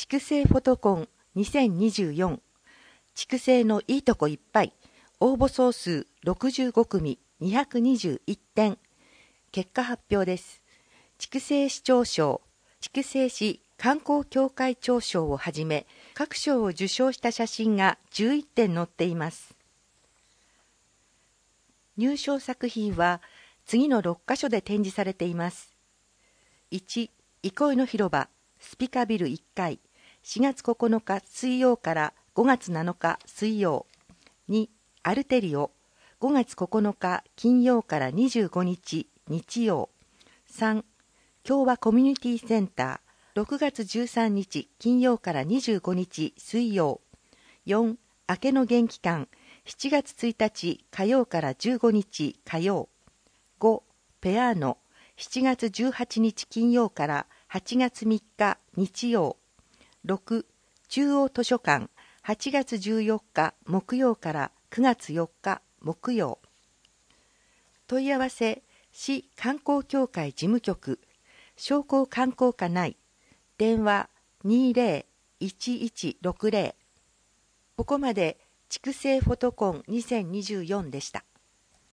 畜生フォトコン2024、畜生のいいとこいっぱい、応募総数65組221点。結果発表です。畜生市長賞、畜生市観光協会長賞をはじめ、各賞を受賞した写真が11点載っています。入賞作品は次の6カ所で展示されています。1、憩いの広場、スピカビル1階、4月9日水曜から5月7日水曜。2、アルテリオ、5月9日金曜から25日日曜。3、共和コミュニティセンター、6月13日金曜から25日水曜。4、明けの元気館、7月1日火曜から15日火曜。5、ペアーノ、7月18日金曜から8月3日日曜。6、中央図書館、8月14日木曜から9月4日木曜。問い合わせ、市観光協会事務局、商工観光課内、電話20-1160。ここまで畜生フォトコン2024でした。